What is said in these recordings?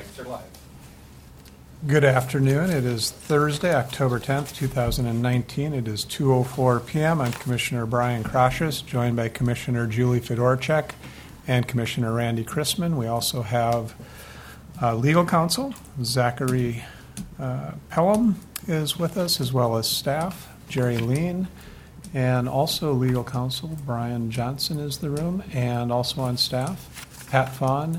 Start live. Good afternoon. It is Thursday, October 10th, 2019. It is 2:04 p.m. I'm Commissioner Brian Krashus, joined by Commissioner Julie Fedorchak and Commissioner Randy Chrisman. We also have legal counsel. Zachary Pelham is with us, as well as staff. Jerry Lean. And also legal counsel, Brian Johnson is in the room, and also on staff, Pat Fawn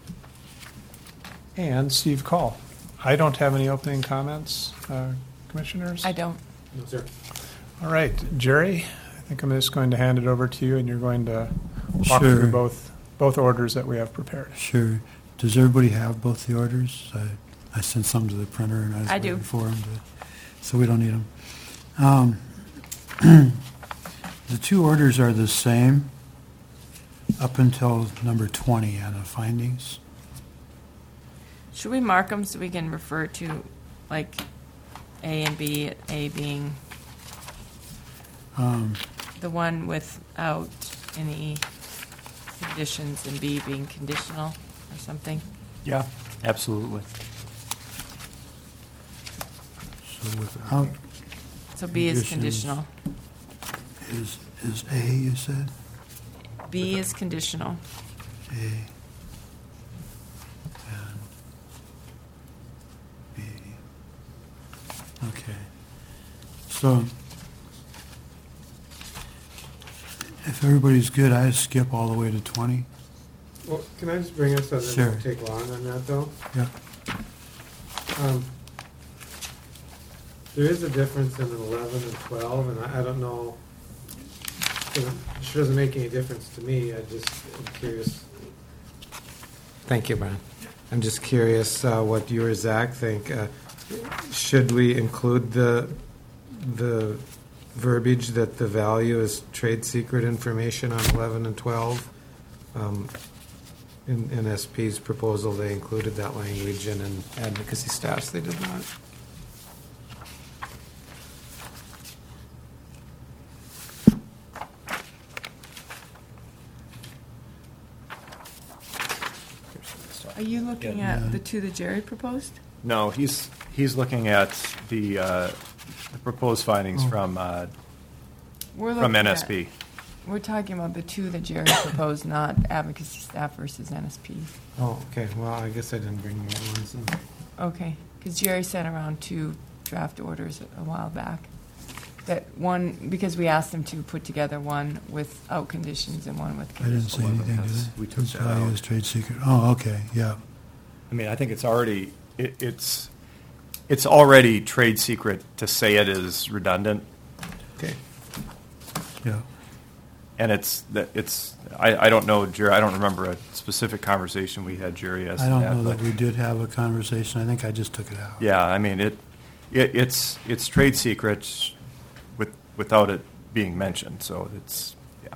and Steve Call. I don't have any opening comments, commissioners? I don't. No, sir. All right, Jerry, I think I'm just going to hand it over to you, and you're going to walk Sure. through both orders that we have prepared. Sure. Does everybody have both the orders? I sent some to the printer, and I was I do. waiting for them, so we don't need them. The two orders are the same up until number 20 on the findings. Should we mark them so we can refer to, like, A and B, A being the one without any conditions and B being conditional or something? Yeah, absolutely. So without So B is Conditions. conditional. is A, you said? B is conditional. A and B. Okay. So if everybody's good, I skip all the way to 20. Well, can I just bring us so that it Sure. won't take long on that, though? Yeah. There is a difference in 11 and 12, and I don't know. It doesn't make any difference to me. I'm curious. Thank you, Brian. I'm just curious what you or Zach think. Should we include the verbiage that the value is trade secret information on 11 and 12? In SP's proposal, they included that language, and in advocacy staffs, they did not. Are you looking Yeah. at the two that Jerry proposed? No, he's looking at the proposed findings from We're looking at- NSP. We're talking about the two that Jerry proposed, not advocacy staff versus NSP. Oh, okay. Well, I guess I didn't bring the right ones. Then. Okay, because Jerry sent around two draft orders a while back. That one, because we asked him to put together one without conditions and one with I didn't conditions. say anything, did I? We took Whose that value out. is trade secret? Oh, okay, yeah. I mean, I think it's already it's already trade secret to say it is redundant, Okay. Yeah. and I don't know, Jerry. I don't remember a specific conversation we had, Jerry. As I to don't that, know that but- we did have a conversation. I think I just took it out. Yeah, I mean it's trade secret without it being mentioned. So it's yeah.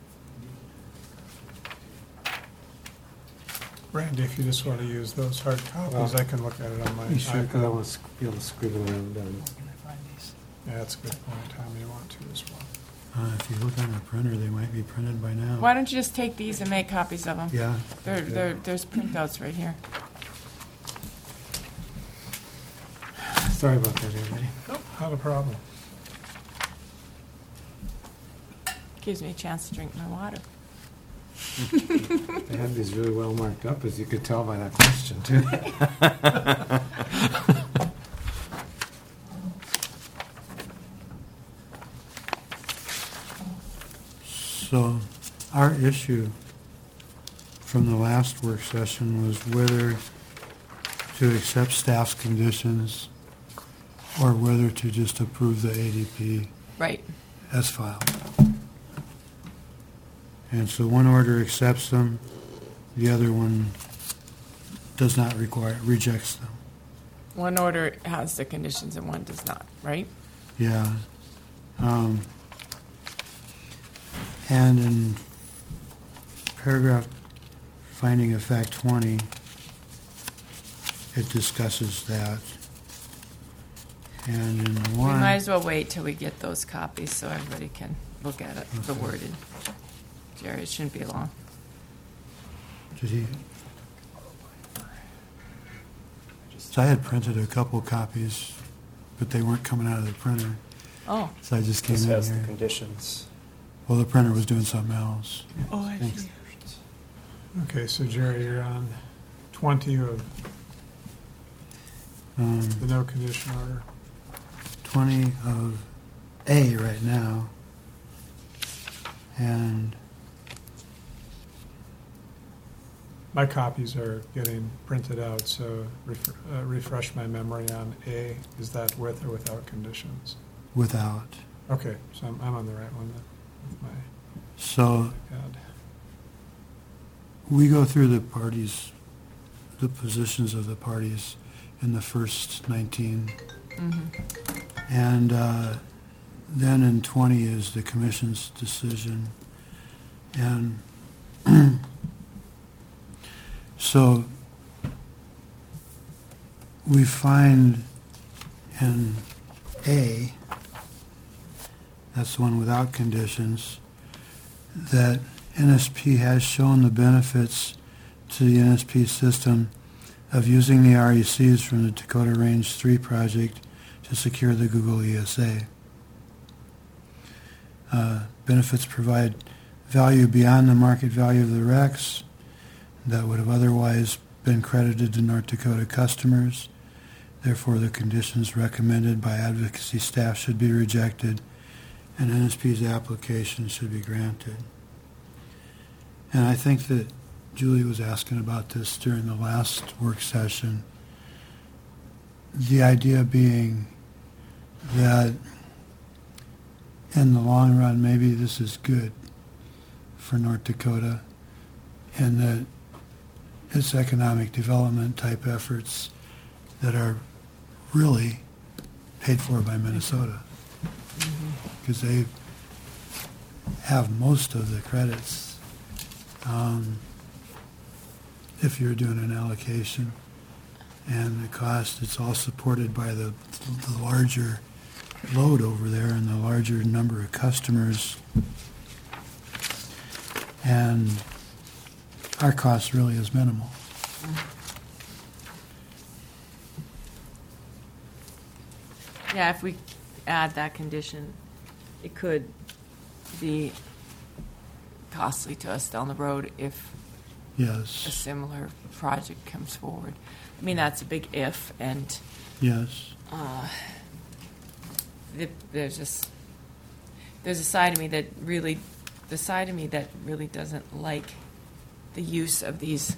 Randy, if you just want to use those hard copies, Well, I can look at it on my You sure? Because I iPad. want to be able to scribble around them. Yeah, that's a good point, Tom. You want to as well. If you look on the printer, they might be printed by now. Why don't you just take these and make copies of them? Yeah. There's printouts right here. Sorry about that, everybody. Not a problem. Gives me a chance to drink my water. They had these really well marked up, as you could tell by that question, too. So our issue from the last work session was whether to accept staff's conditions or whether to just approve the ADP Right. as filed. And so one order accepts them, the other one does not require, rejects them. One order has the conditions and one does not, right? Yeah. And in paragraph finding of fact 20, it discusses that. And in We one, might as well wait till we get those copies so everybody can look at it, the Okay. wording. Jerry, it shouldn't be long. did he? So I had printed a couple copies, but they weren't coming out of the printer. Oh. So I just came This in has the here. conditions. Well, the printer was doing something else. Oh, I Thanks. see. Okay, so Jerry, you're on 20 of the no condition order. 20 of A right now. And My copies are getting printed out, so refresh my memory on A. Is that with or without conditions? without. Okay, so I'm on the right one then with my So pad. we go through the parties, the positions of the parties in the first 19. And then in 20 is the commission's decision. And so we find in A, that's the one without conditions, that NSP has shown the benefits to the NSP system of using the RECs from the Dakota Range 3 project to secure the Google ESA. Benefits provide value beyond the market value of the RECs that would have otherwise been credited to North Dakota customers. Therefore, the conditions recommended by advocacy staff should be rejected and NSP's application should be granted. And I think that Julie was asking about this during the last work session. The idea being that in the long run, maybe this is good for North Dakota and that it's economic development type efforts that are really paid for by Minnesota because they have most of the credits if you're doing an allocation. And the cost, it's all supported by the larger load over there and the larger number of customers. And our cost really is minimal. Yeah, if we add that condition, it could be costly to us down the road if a Yes, similar project comes forward. I mean, that's a big if, and yes. there's a side of me that really, the side of me that really doesn't like the use of these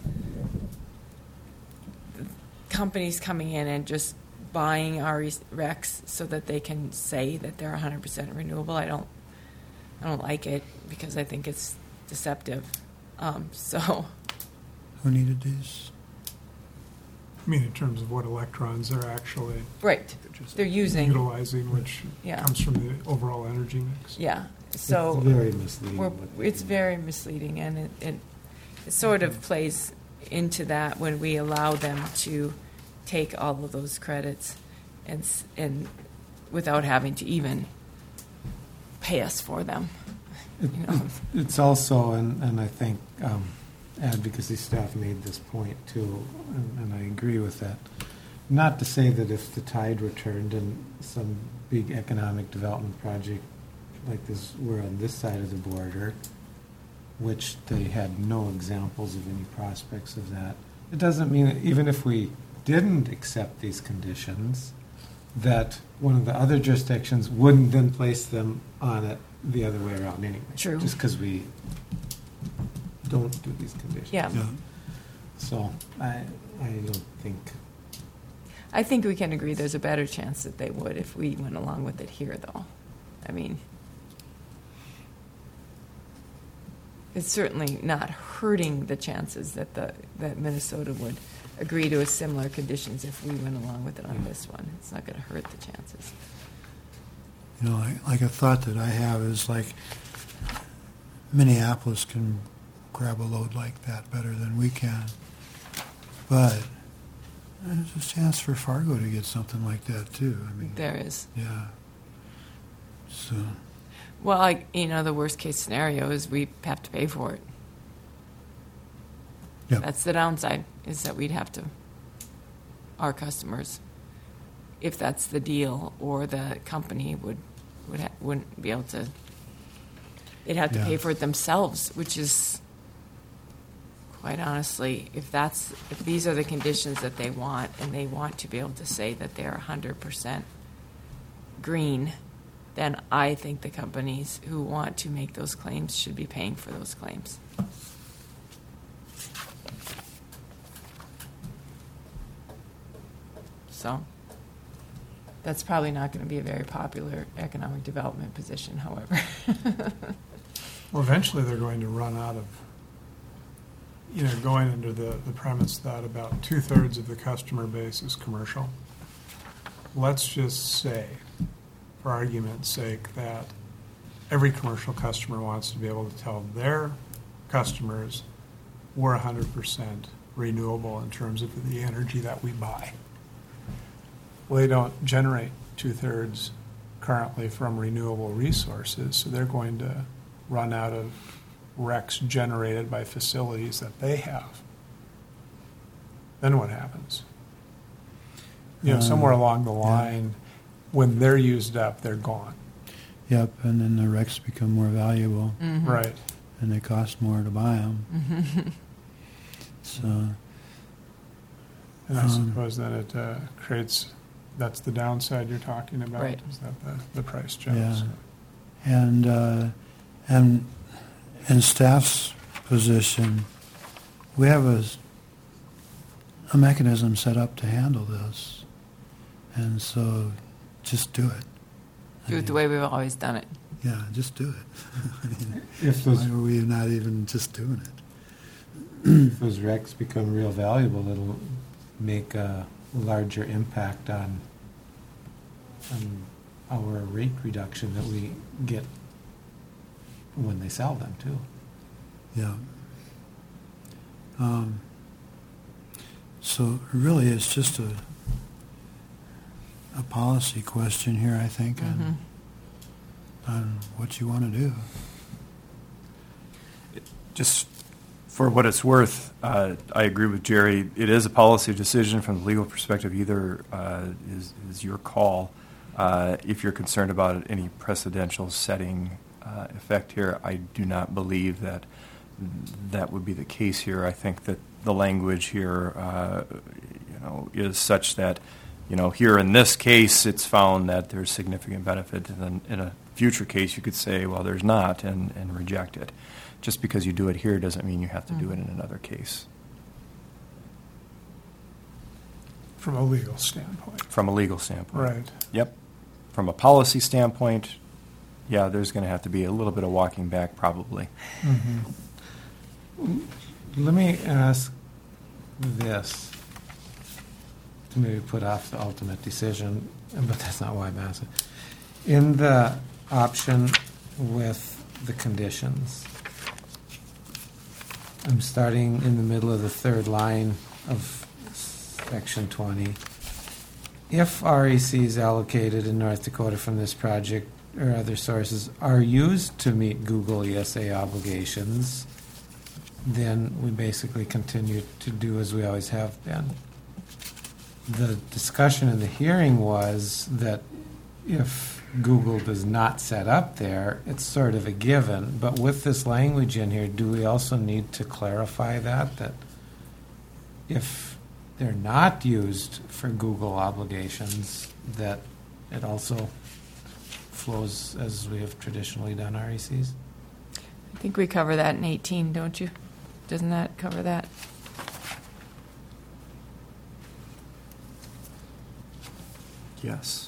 companies coming in and just buying our RECs so that they can say that they're 100% renewable. I don't like it because I think it's deceptive. So Who needed these? I mean, in terms of what electrons they're actually right, they're using. utilizing, which Yeah. comes from the overall energy mix. Yeah. So It's very misleading. it's very misleading, and it sort of plays into that when we allow them to take all of those credits and without having to even pay us for them. You know? It's also, and I think advocacy staff made this point too, and I agree with that. Not to say that if the tide returned and some big economic development project like this were on this side of the border, which they had no examples of any prospects of that, it doesn't mean that even if we didn't accept these conditions, that one of the other jurisdictions wouldn't then place them on it the other way around anyway. True. Just because we don't do these conditions. Yeah. Yeah. So I don't think, I think we can agree there's a better chance that they would if we went along with it here, though. I mean, it's certainly not hurting the chances that that Minnesota would agree to a similar conditions if we went along with it on this one. It's not going to hurt the chances. You know, like a thought that I have is like Minneapolis can grab a load like that better than we can. But there's a chance for Fargo to get something like that too. I mean, There is. yeah. So, Well, the worst case scenario is we have to pay for it. yeah. That's the downside, is that we'd have to our customers if that's the deal, or the company wouldn't be able to. They'd have to Yeah. pay for it themselves, which is, quite honestly, if these are the conditions that they want, and they want to be able to say that they're 100% green, then I think the companies who want to make those claims should be paying for those claims. So, that's probably not going to be a very popular economic development position, however. Well, eventually they're going to run out of, going under the premise that about 2/3 of the customer base is commercial. Let's just say, for argument's sake, that every commercial customer wants to be able to tell their customers we're 100% renewable in terms of the energy that we buy. Well, they don't generate 2/3 currently from renewable resources, so they're going to run out of RECs generated by facilities that they have. Then what happens? Somewhere along the line, when they're used up, they're gone. Yep, and then the RECs become more valuable, Mm-hmm. Right. and they cost more to buy them. Mm-hmm. So, And I suppose then it creates, that's the downside you're talking about, Right. is that the price jumps. yeah. And in staff's position, we have a mechanism set up to handle this. And so just do it. Do it the way we've always done it. Yeah, just do it. If Why those, are we not even just doing it? if those recs become real valuable, it'll make a larger impact on our rate reduction that we get when they sell them too. Yeah. So really, it's just a policy question here, I think, Mhm. on what you want to do. Just for what it's worth, I agree with Jerry. It is a policy decision from the legal perspective. Either is your call. If you're concerned about any precedential setting effect here, I do not believe that would be the case here. I think that the language here, is such that, here in this case, it's found that there's significant benefit, and then in a future case, you could say, well, there's not, and reject it. Just because you do it here doesn't mean you have to do it in another case. From a legal standpoint. From a legal standpoint. Right. Yep. From a policy standpoint, yeah, there's going to have to be a little bit of walking back, probably. Let me ask this to maybe put off the ultimate decision, but that's not why I'm asking. In the option with the conditions, I'm starting in the middle of the third line of section 20. If RECs allocated in North Dakota from this project or other sources are used to meet Google ESA obligations, then we basically continue to do as we always have been. The discussion in the hearing was that if Google does not set up there, it's sort of a given. But with this language in here, do we also need to clarify that if they're not used for Google obligations, that it also flows as we have traditionally done RECs? I think we cover that in 18, don't you? Doesn't that cover that? Yes.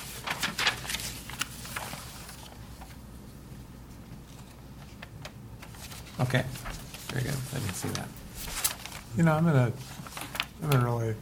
Okay, very good. I didn't see that. I'm gonna really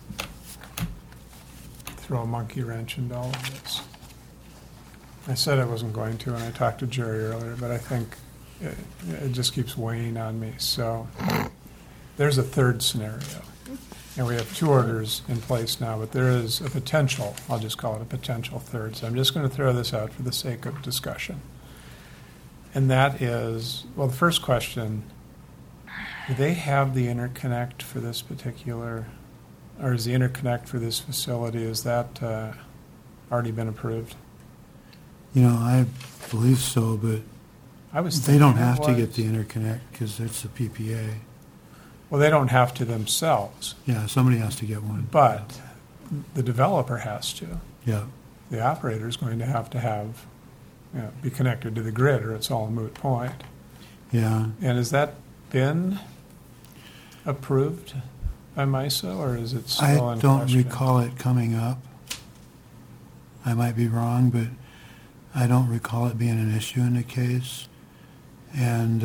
throw a monkey wrench into all of this. I said I wasn't going to, and I talked to Jerry earlier, but I think it just keeps weighing on me. So there's a third scenario. And we have two orders in place now, but there is a potential, I'll just call it a potential third. So I'm just going to throw this out for the sake of discussion. And that is, well, the first question, do they have the interconnect for this particular or is the interconnect for this facility, is that already been approved? I believe so, but I was they don't thinking it have to get was. the interconnect because it's a PPA. Well, they don't have to themselves, Yeah, somebody has to get one. but the developer has to. Yeah, The operator is going to have, be connected to the grid, or it's all a moot point. yeah. And has that been approved by MISO, or is it still I in don't question? recall it coming up. I might be wrong, but I don't recall it being an issue in the case. And,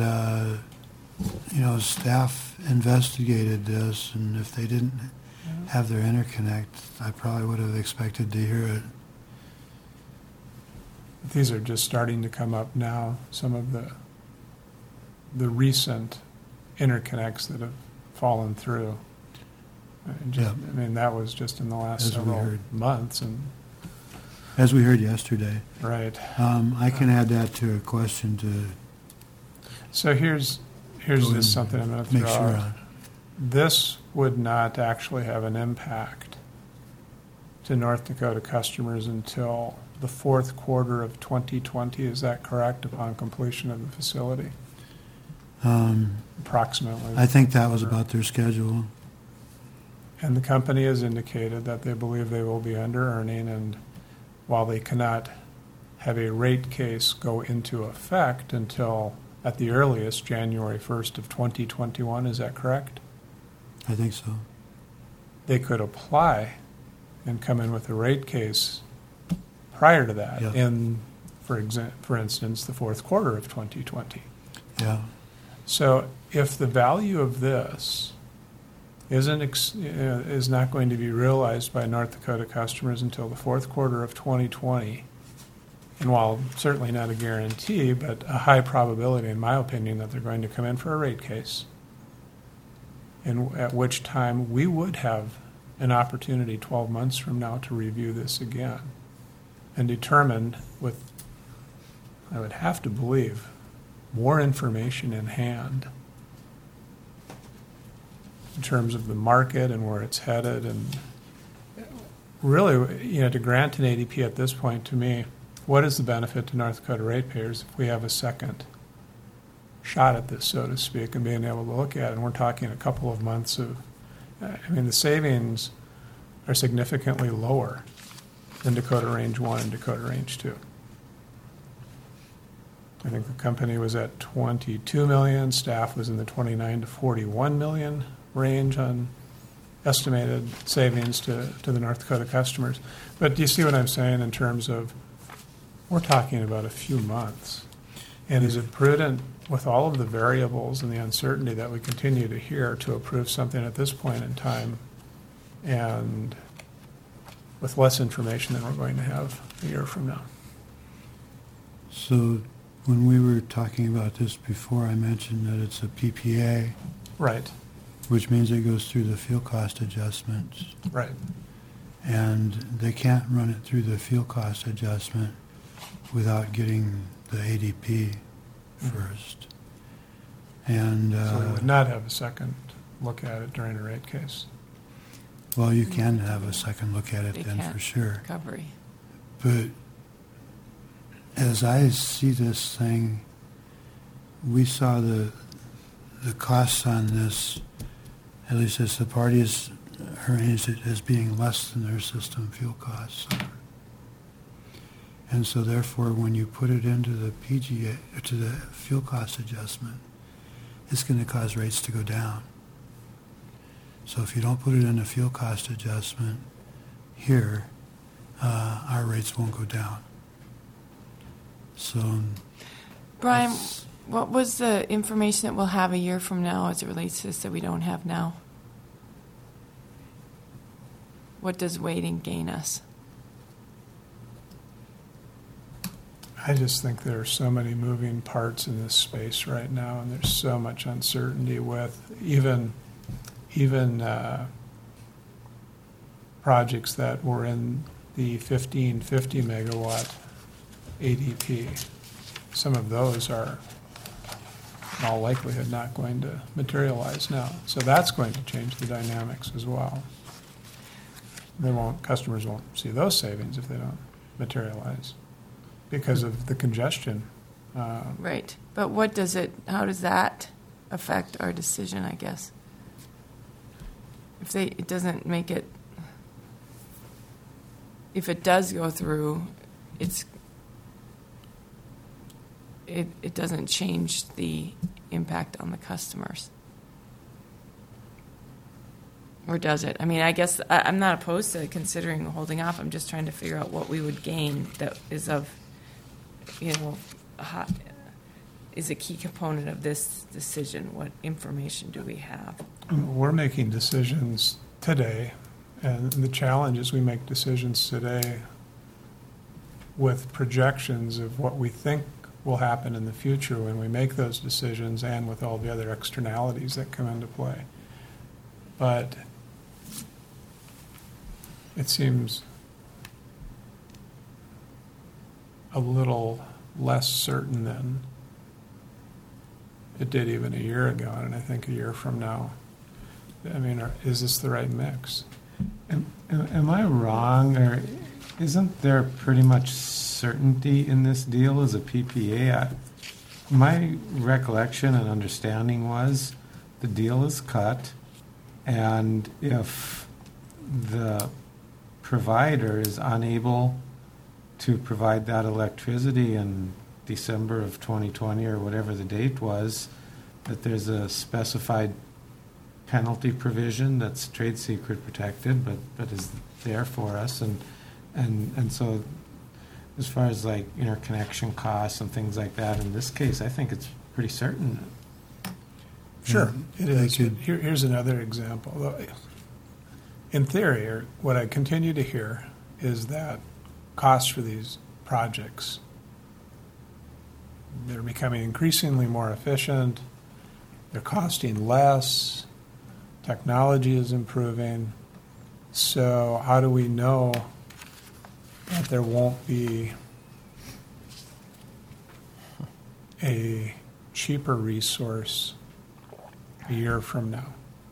staff investigated this, and if they didn't have their interconnect, I probably would have expected to hear it. These are just starting to come up now, some of the recent interconnects that have fallen through. Yeah. I mean, that was just in the last As we several heard. months, and, As we heard yesterday. right. I can add that to a question to So here's Go just and something I'm going to make throw sure out. on. This would not actually have an impact to North Dakota customers until the fourth quarter of 2020. Is that correct, upon completion of the facility? Approximately. I think that was about their schedule. And the company has indicated that they believe they will be under-earning, and while they cannot have a rate case go into effect until, at the earliest, January 1st of 2021, is that correct? I think so. They could apply and come in with a rate case prior to that, Yeah. in, for instance, the fourth quarter of 2020. Yeah. So if the value of this is not going to be realized by North Dakota customers until the fourth quarter of 2020, and while certainly not a guarantee, but a high probability, in my opinion, that they're going to come in for a rate case, and at which time we would have an opportunity 12 months from now to review this again and determine with, I would have to believe, more information in hand in terms of the market and where it's headed. And really, to grant an ADP at this point, to me, what is the benefit to North Dakota ratepayers if we have a second shot at this, so to speak, and being able to look at it? And we're talking a couple of months of, the savings are significantly lower than Dakota Range 1 and Dakota Range 2. I think the company was at 22 million, staff was in the 29 to 41 million range on estimated savings to the North Dakota customers. But do you see what I'm saying in terms of, we're talking about a few months? And is it prudent, with all of the variables and the uncertainty that we continue to hear, to approve something at this point in time and with less information than we're going to have a year from now? So when we were talking about this before, I mentioned that it's a PPA, Right, which means it goes through the fuel cost adjustments. right. And they can't run it through the fuel cost adjustment without getting the ADP first. And, So we would not have a second look at it during a rate case. well, you can have a second look at it They then can't. for sure. Recovery. But as I see this thing, we saw the costs on this, at least as the parties arranged it, as being less than their system fuel costs. And so therefore, when you put it into the PGA, to the fuel cost adjustment, it's going to cause rates to go down. So if you don't put it in the fuel cost adjustment here, our rates won't go down. So Brian, what was the information that we'll have a year from now as it relates to this that we don't have now? What does waiting gain us? I just think there are so many moving parts in this space right now, and there's so much uncertainty with even projects that were in the 1550 megawatt ADP. Some of those are, in all likelihood, not going to materialize now. So that's going to change the dynamics as well. customers won't see those savings if they don't materialize because of the congestion. Right. But how does that affect our decision, I guess? It doesn't make it, if it does go through, it doesn't change the impact on the customers. Or does it? I mean, I guess I'm not opposed to considering holding off. I'm just trying to figure out what we would gain that is is a key component of this decision. What information do we have? We're making decisions today, and the challenge is we make decisions today with projections of what we think will happen in the future when we make those decisions and with all the other externalities that come into play. But it seems a little less certain than it did even a year ago, and I think a year from now. I mean, is this the right mix? Am I wrong, or isn't there pretty much certainty in this deal as a PPA? My recollection and understanding was the deal is cut, and if the provider is unable to provide that electricity in December of 2020 or whatever the date was, that there's a specified penalty provision that's trade secret protected, but is there for us, and so as far as like interconnection costs and things like that, in this case, I think it's pretty certain. Sure, it is. could- Here's another example. In theory, or what I continue to hear is that costs for these projects, they're becoming increasingly more efficient, they're costing less, technology is improving. So how do we know that there won't be a cheaper resource a year from now?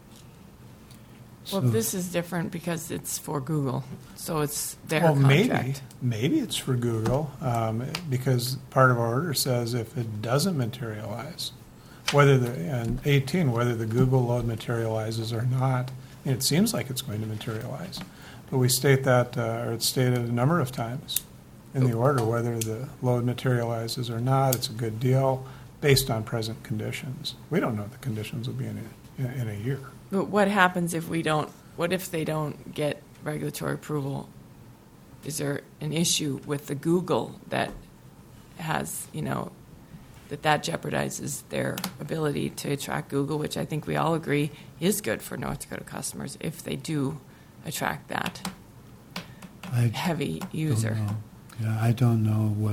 Well, this is different because it's for Google, so it's their Well, contract. maybe it's for Google, because part of our order says if it doesn't materialize, whether the Google load materializes or not, and it seems like it's going to materialize. But we state that, or it's stated a number of times in the order, whether the load materializes or not, it's a good deal based on present conditions. We don't know what the conditions will be in a year. But what happens if what if they don't get regulatory approval? Is there an issue with the Google that has, that jeopardizes their ability to attract Google, which I think we all agree is good for North Dakota customers if they do attract that I heavy don't user? know. Yeah, I don't know what.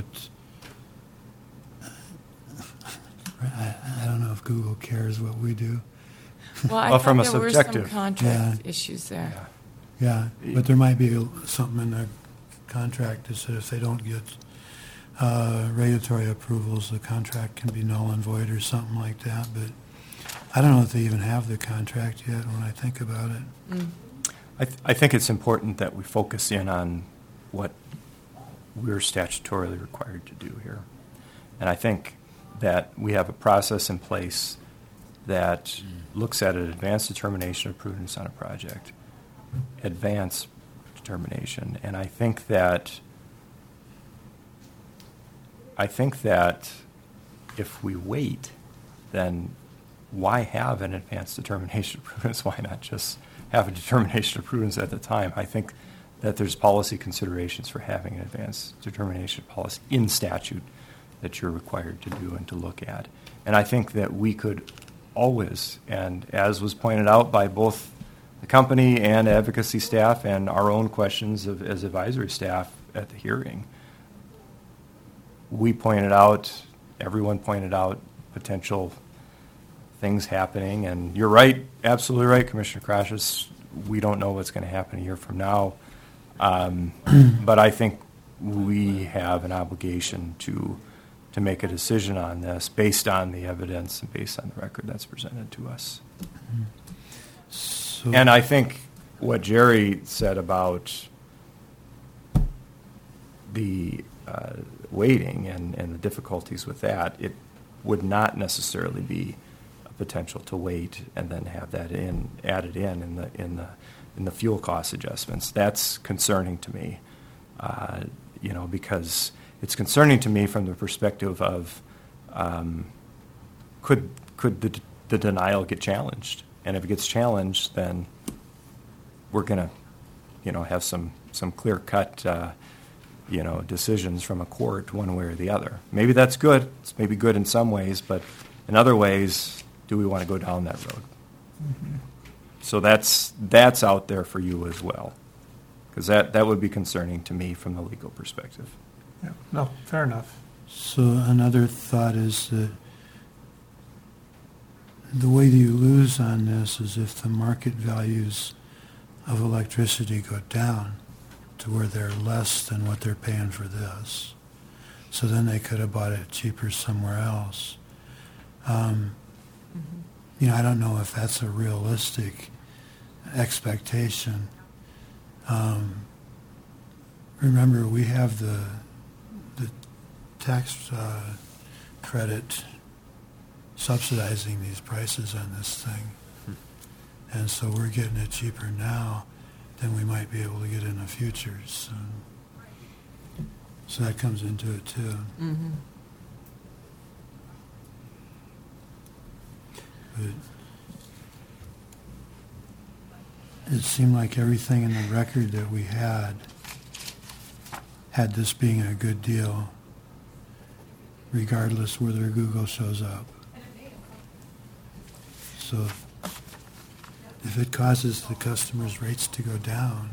I don't know if Google cares what we do. Well, I Well, thought from a there were subjective- some contract Yeah. issues there. Yeah, but there might be something in the contract that says if they don't get regulatory approvals, the contract can be null and void or something like that. But I don't know if they even have the contract yet when I think about it. I think it's important that we focus in on what we're statutorily required to do here. And I think that we have a process in place that looks at an advanced determination of prudence on a project, advanced determination. And I think that if we wait, then why have an advanced determination of prudence? Why not just have a determination of prudence at the time? I think that there's policy considerations for having an advanced determination policy in statute that you're required to do and to look at. And I think that we could always, and as was pointed out by both the company and advocacy staff and our own questions as advisory staff at the hearing, everyone pointed out potential things happening. And you're right, absolutely right, Commissioner Krashus. We don't know what's going to happen a year from now. But I think we have an obligation to make a decision on this based on the evidence and based on the record that's presented to us. So, And I think what Jerry said about the waiting and the difficulties with that, it would not necessarily be a potential to wait and then have that added in the fuel cost adjustments. That's concerning to me, because it's concerning to me from the perspective of could the denial get challenged, and if it gets challenged, then we're going to have some clear cut decisions from a court one way or the other. Maybe that's good. It's maybe good in some ways, but in other ways, do we want to go down that road? Mm-hmm. So that's out there for you as well, because that would be concerning to me from the legal perspective. Yeah, no, fair enough. So another thought is that the way you lose on this is if the market values of electricity go down to where they're less than what they're paying for this. So then they could have bought it cheaper somewhere else. I don't know if that's a realistic expectation. Remember, we have the tax credit subsidizing these prices on this thing. And so we're getting it cheaper now than we might be able to get in the future. So that comes into it too. Mm-hmm. But it seemed like everything in the record that we had this being a good deal, regardless whether Google shows up. So if it causes the customers' rates to go down,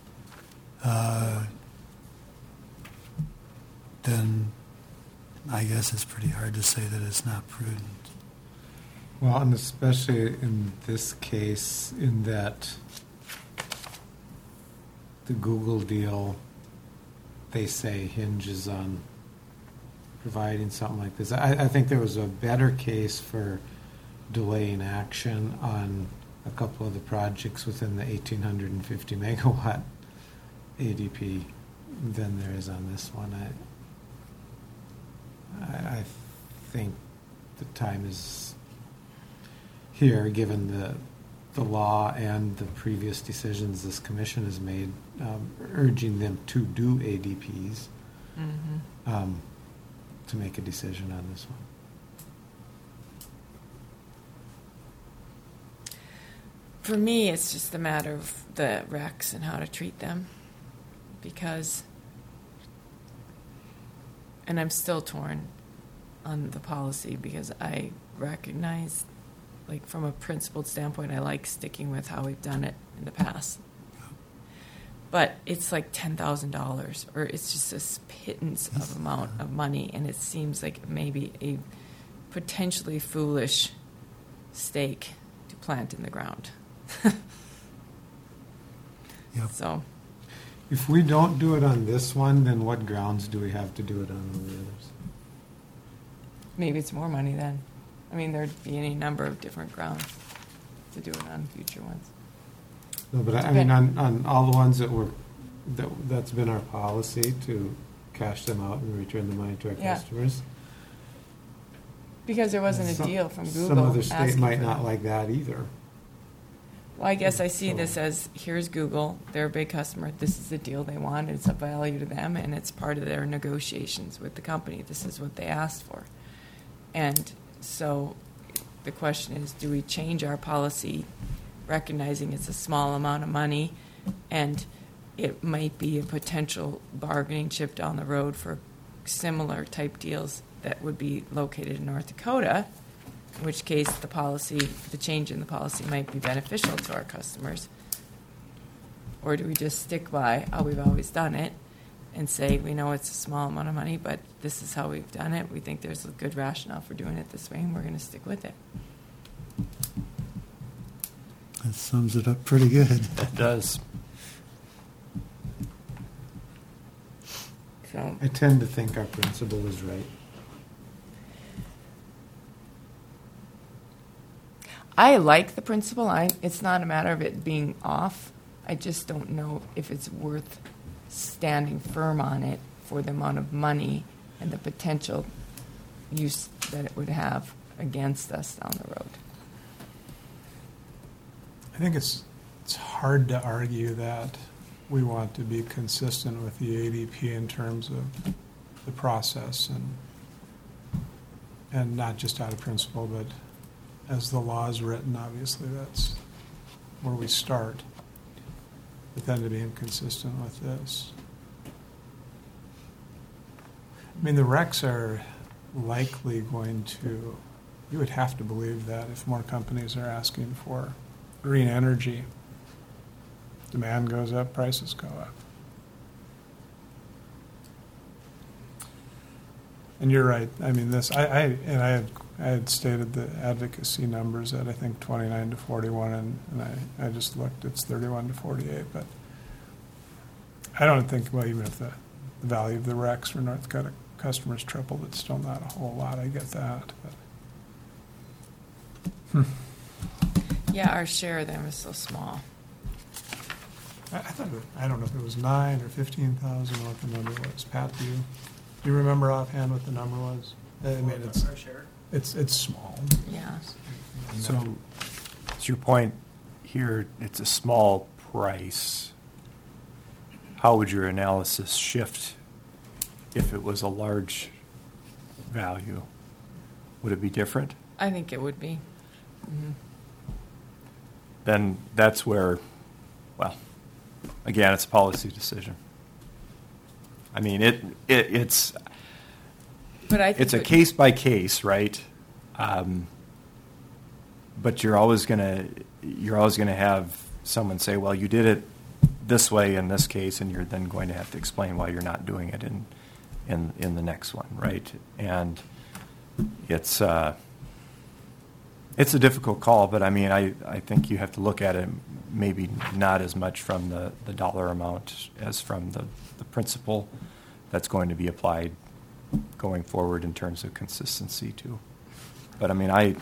then I guess it's pretty hard to say that it's not prudent. Well, and especially in this case, in that the Google deal, they say, hinges on providing something like this. I think there was a better case for delaying action on a couple of the projects within the 1,850 megawatt ADP than there is on this one. I think the time is here, given the law and the previous decisions this commission has made, urging them to do ADPs, to make a decision on this one. For me, it's just a matter of the recs and how to treat them, because, and I'm still torn on the policy, because I recognize, like, from a principled standpoint, I like sticking with how we've done it in the past. But it's like $10,000, or it's just a pittance of amount of money, and it seems like maybe a potentially foolish stake to plant in the ground. Yep. So, If we don't do it on this one, then what grounds do we have to do it on all the others? maybe it's more money then. I mean, there'd be any number of different grounds to do it on future ones. No, but I mean, on all the ones that's been our policy to cash them out and return the money to our Yeah. customers. Because there wasn't a Some- deal from Google. Some other state asking might for not them. like that either. Well, I guess I see this as, here's Google, they're a big customer, this is the deal they want, it's a value to them, and it's part of their negotiations with the company. This is what they asked for. And so the question is, do we change our policy, recognizing it's a small amount of money, and it might be a potential bargaining chip down the road for similar type deals that would be located in North Dakota, in which case the change in the policy might be beneficial to our customers? Or do we just stick by how we've always done it and say, we know it's a small amount of money, but this is how we've done it. We think there's a good rationale for doing it this way, and we're going to stick with it. That sums it up pretty good. It does. So, I tend to think our principal is right. I like the principle. It's not a matter of it being off. I just don't know if it's worth standing firm on it for the amount of money and the potential use that it would have against us down the road. I think it's hard to argue that we want to be consistent with the ADP in terms of the process and not just out of principle, but as the law is written, obviously that's where we start. But then to be inconsistent with this. I mean, the recs are likely going to, you would have to believe that if more companies are asking for green energy, demand goes up, prices go up. And you're right. I mean, this, I had stated the advocacy numbers at, I think, 29 to 41, and I just looked, it's 31 to 48, but I don't think, well, even if the value of the RECs for North Dakota customers tripled, it's still not a whole lot. I get that. But. Yeah, our share of them is so small. I thought, I don't know if it was 9 or 15,000, what the number was. Pat, do you remember offhand what the number was? I mean, it's small. Yeah. So, to your point here, it's a small price. How would your analysis shift if it was a large value? Would it be different? I think it would be. Mm-hmm. Then that's where, well, again, it's a policy decision. I mean, it's But I think it's a case by case, right? But you're always gonna have someone say, well, you did it this way in this case, and you're then going to have to explain why you're not doing it in the next one, right? And it's a difficult call, but I mean, I think you have to look at it maybe not as much from the dollar amount as from the principle that's going to be applied going forward in terms of consistency too. But I mean,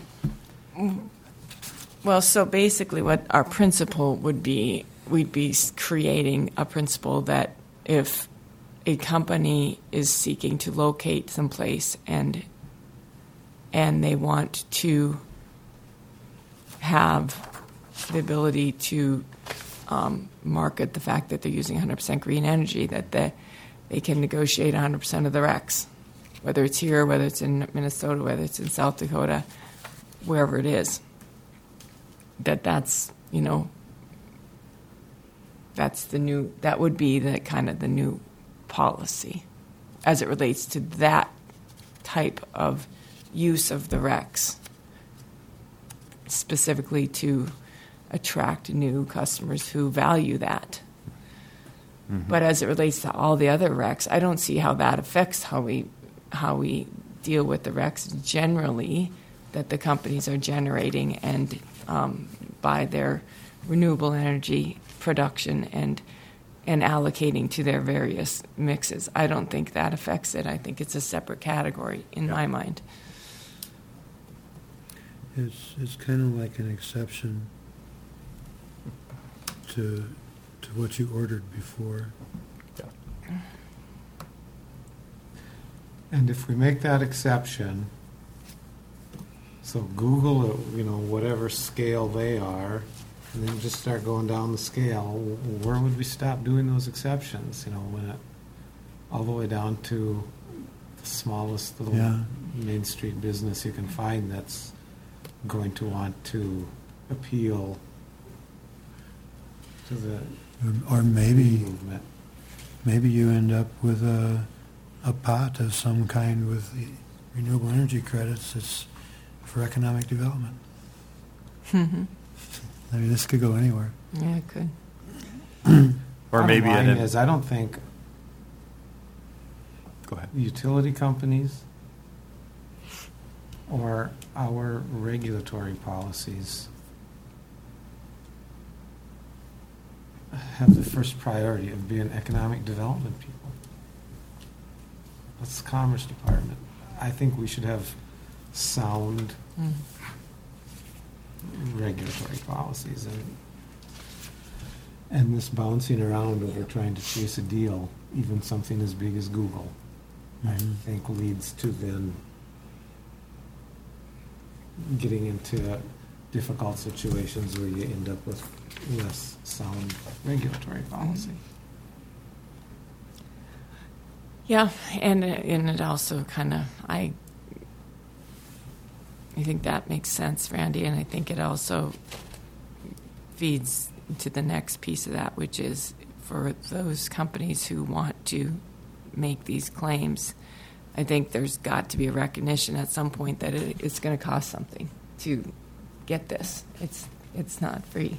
Well, so basically what our principle would be, we'd be creating a principle that if a company is seeking to locate someplace and they want to have the ability to market the fact that they're using 100% green energy, that they can negotiate 100% of the RECs, whether it's here, whether it's in Minnesota, whether it's in South Dakota, wherever it is. That's that would be the kind of the new policy as it relates to that type of use of the RECs, specifically to attract new customers who value that. Mm-hmm. But as it relates to all the other RECs, I don't see how that affects how we deal with the RECs generally that the companies are generating and by their renewable energy production and allocating to their various mixes. I don't think that affects it. I think it's a separate category in my mind. It's kind of like an exception to what you ordered before. And if we make that exception, so Google, whatever scale they are, and then just start going down the scale, where would we stop doing those exceptions? When it all the way down to the smallest little Main Street business you can find that's going to want to appeal to the or maybe movement. Maybe you end up with a pot of some kind with the renewable energy credits that's for economic development. Mm-hmm. I mean, this could go anywhere. Yeah, it could. or maybe Bottom line is, I don't think go ahead. utility companies or our regulatory policies have the first priority of being economic development people. That's the Commerce Department. I think we should have sound regulatory policies, and And this bouncing around over trying to chase a deal, even something as big as Google, I Mhm. think leads to then getting into difficult situations where you end up with less sound regulatory policy. Yeah, and it also kind of, I think that makes sense, Randy, and I think it also feeds to the next piece of that, which is for those companies who want to make these claims, I think there's got to be a recognition at some point that it's going to cost something to get this. It's not free.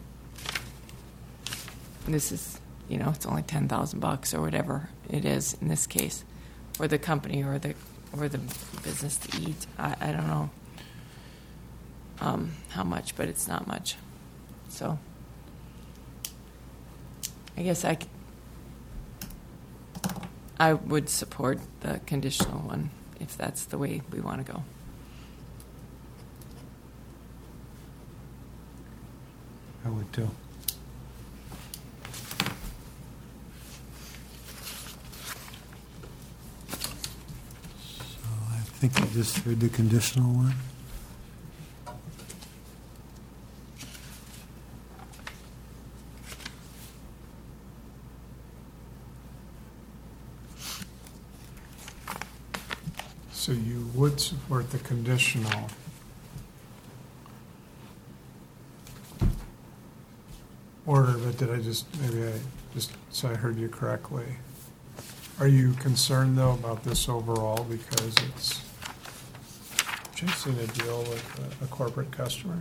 This is, it's only $10,000 or whatever it is in this case, for the company or the business to eat. I don't know how much, but it's not much. So I guess I would support the conditional one if that's the way we want to go. I would too. So I think you just heard the conditional one. So you would support the conditional. Order, but so I heard you correctly. Are you concerned though about this overall because it's chasing a deal with a corporate customer?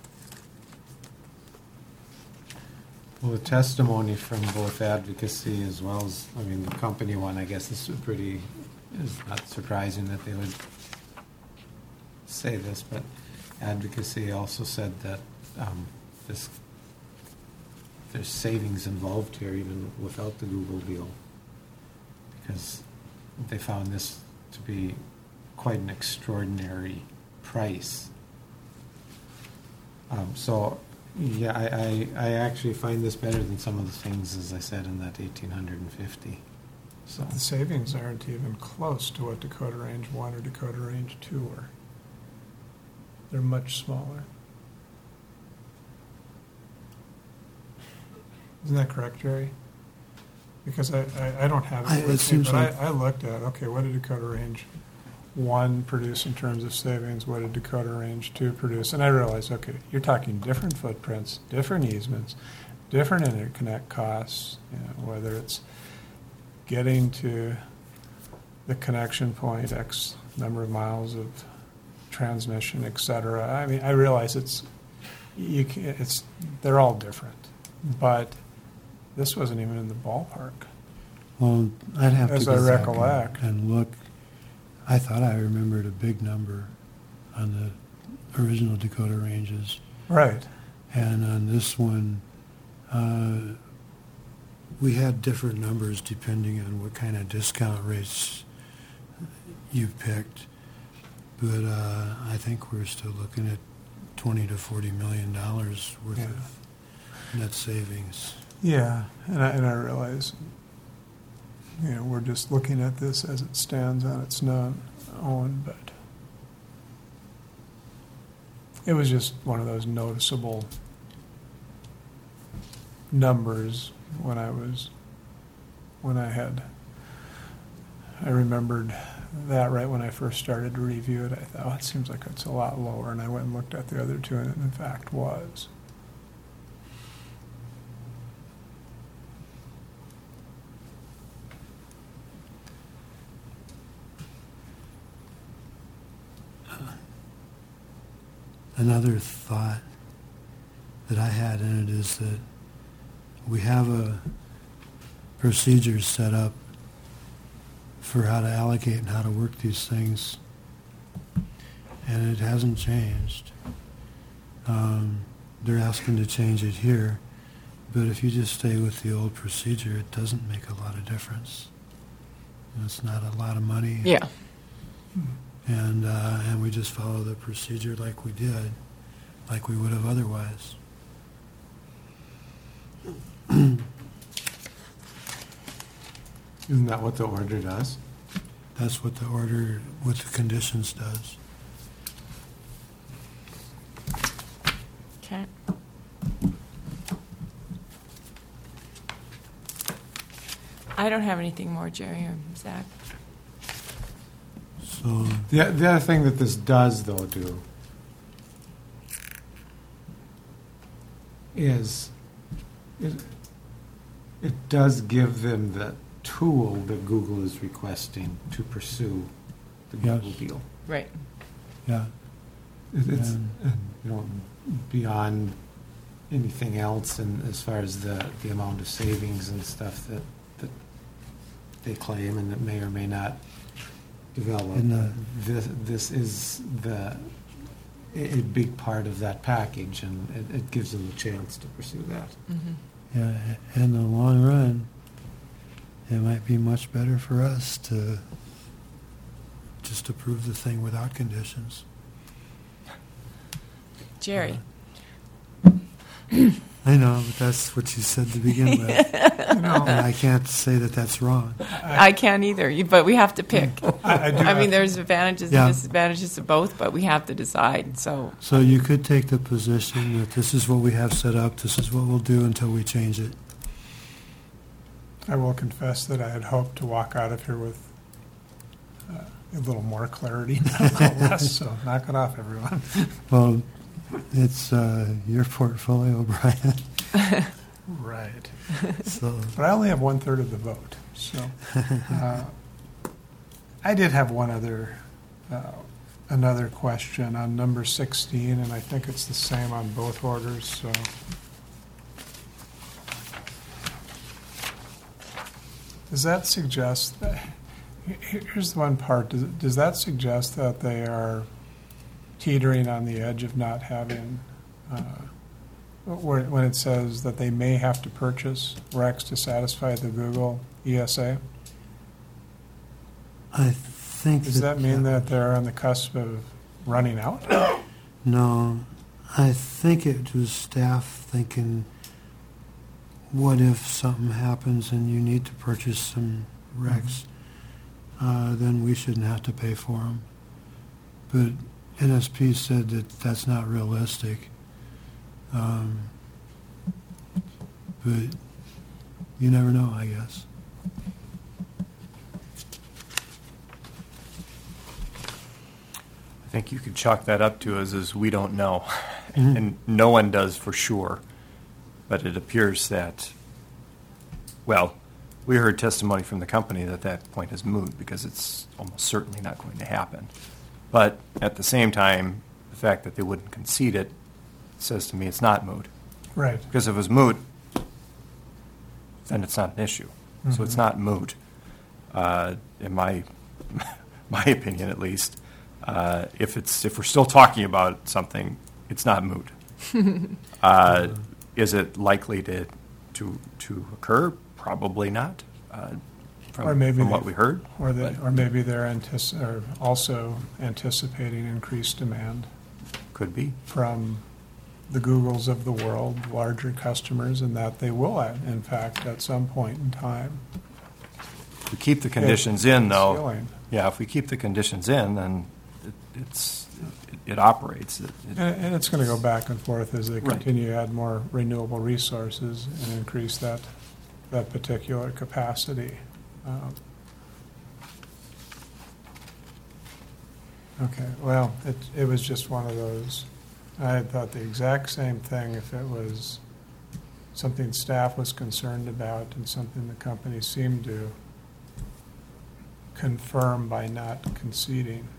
Well, the testimony from both advocacy as well as, the company one, I guess is not surprising that they would say this, but advocacy also said that there's savings involved here even without the Google deal, because they found this to be quite an extraordinary price. I actually find this better than some of the things, as I said, in that 1,850. So The savings aren't even close to what Dakota Range 1 or Dakota Range 2 were. They're much smaller. Isn't that correct, Jerry? Because I don't have it It with me, seems but like- I looked at, okay, what did Dakota Range 1 produce in terms of savings? What did Dakota Range 2 produce? And I realized, okay, you're talking different footprints, different easements, different interconnect costs, whether it's getting to the connection point, X number of miles of transmission, et cetera. I realize they're all different, but this wasn't even in the ballpark. Well, I'd have As to I go back recollect. and look. I thought I remembered a big number on the original Dakota Ranges. Right. And on this one, we had different numbers depending on what kind of discount rates you picked. But I think we're still looking at $20 to $40 million worth Yeah. of net savings. Yeah, and I realize, we're just looking at this as it stands on its own, but it was just one of those noticeable numbers I remembered that right when I first started to review it. I thought, it seems like it's a lot lower, and I went and looked at the other two, and it in fact was. Another thought that I had in it is that we have a procedure set up for how to allocate and how to work these things, and it hasn't changed. They're asking to change it here, but if you just stay with the old procedure, it doesn't make a lot of difference. It's not a lot of money. Yeah. And we just follow the procedure like we would have otherwise. Isn't that what the order does? That's what the order with the conditions does. Okay. I don't have anything more, Jerry or Zach. So, The other thing that this does, though, do is it does give them the tool that Google is requesting to pursue the Google Yes. deal. Right. yeah, It's And- beyond anything else, and as far as the amount of savings and stuff that they claim and that may or may not develop. And This is a big part of that package, and it gives them a chance to pursue that. Mm-hmm. yeah, in the long run, it might be much better for us to just approve the thing without conditions. Jerry. I know, but that's what you said to begin with. And I can't say that that's wrong. I can't either, but we have to pick. I do I mean, have- there's advantages Yeah. and disadvantages to both, but we have to decide, so. So you could take the position that this is what we have set up, this is what we'll do until we change it. I will confess that I had hoped to walk out of here with a little more clarity, not less, so knock it off, everyone. Well, it's your portfolio, Brian. Right. So, But I only have 1/3 of the vote, so. I did have one another question on number 16, and I think it's the same on both orders, so. Does that suggest, here's the one part, does that suggest that they are teetering on the edge of not having, when it says that they may have to purchase Rex to satisfy the Google ESA? I think. Does that mean that they're on the cusp of running out? No, I think it was staff thinking, what if something happens and you need to purchase some Rex? Then we shouldn't have to pay for them. But NSP said that that's not realistic. But you never know, I guess. I think you could chalk that up to as we don't know, Mhm. and no one does for sure. But it appears that, well, we heard testimony from the company that that point is moot because it's almost certainly not going to happen. But at the same time, the fact that they wouldn't concede it says to me it's not moot. Right. Because if it was moot, then it's not an issue. So it's Mhm. not moot, in my my opinion at least. If we're still talking about something, it's not moot. Is it likely to occur? Probably not. Or maybe from what they- we heard. Or but maybe they're are also anticipating increased demand could be. from the Googles of the world, larger customers, and that they will, in fact, at some point in time. If we keep the conditions in, though. Ceiling. Yeah, if we keep the conditions in, then it operates. And it's going to go back and forth as they Right. continue to add more renewable resources and increase that particular capacity. Okay, well, it was just one of those. I had thought the exact same thing if it was something staff was concerned about and something the company seemed to confirm by not conceding.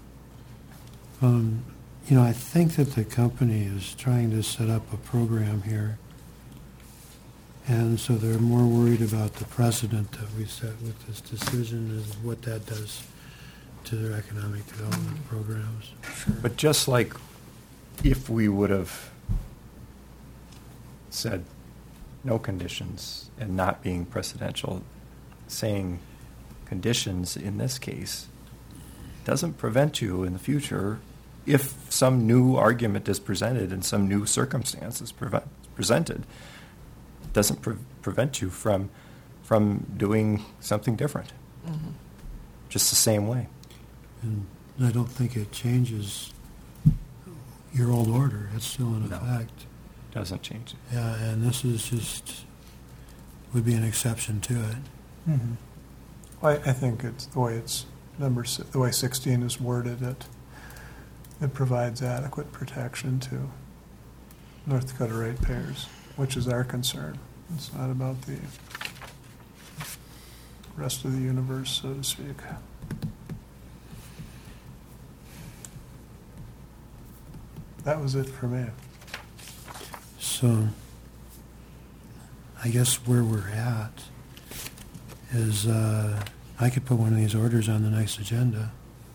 I think that the company is trying to set up a program here. And so they're more worried about the precedent that we set with this decision and what that does to their economic development programs. But just like if we would have said no conditions and not being precedential, saying conditions in this case doesn't prevent you in the future, if some new argument is presented and some new circumstances presented, doesn't prevent you from from doing something different, just the same way. And I don't think it changes your old order. It's still in No. effect. Doesn't change it. Yeah, and this is just, would be an exception to it. Well, I think it's the way the way 16 is worded, it provides adequate protection to North Dakota ratepayers, which is our concern. It's not about the rest of the universe, so to speak. That was it for me. So, I guess where we're at is, I could put one of these orders on the next agenda.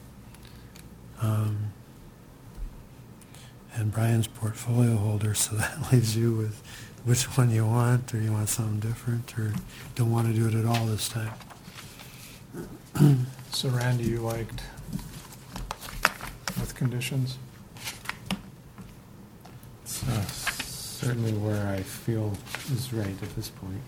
And Brian's portfolio holder, so that leaves you with which one you want, or you want something different, or don't want to do it at all this time. So Randy, you liked with conditions? It's certainly where I feel is right at this point.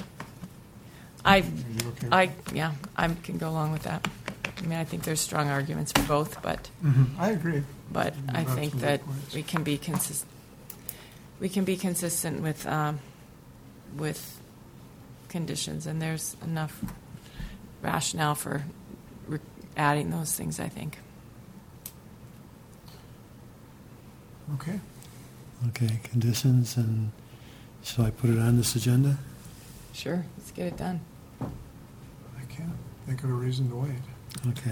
I Are you okay? I can go along with that. I mean, I think there's strong arguments for both, but I agree. I You've think got some that good points. we can be consistent with conditions, and there's enough rationale for adding those things, I think. Okay. Okay, conditions, and shall I put it on this agenda? Sure, let's get it done. I can't think of a reason to wait. Okay.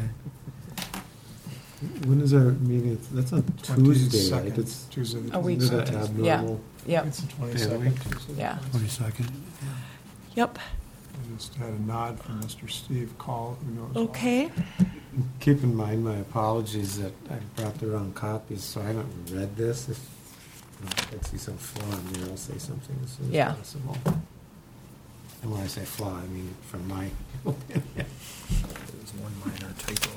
When is our meeting? That's on Tuesday, right? 22nd, It's Tuesday. the A week. is that 22nd. abnormal? Yep. It's the Day of the 22nd. week? Tuesday the Yeah. 22nd. Yep. I just had a nod from Mr. Steve Call, who knows. all. Okay. Keep in mind my apologies that I brought the wrong copies, so I haven't read this. If I see some flaw in there, I'll say something as soon as Yeah. possible. And when I say flaw, I mean from my opinion. There's one minor typo.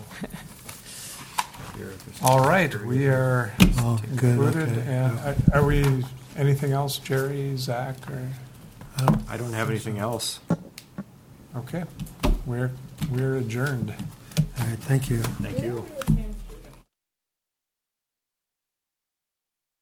All right, we are Oh, good, included. okay. And are we, anything else, Jerry, Zach, or, I don't have anything else. okay, we're adjourned. All right, thank you. Thank you.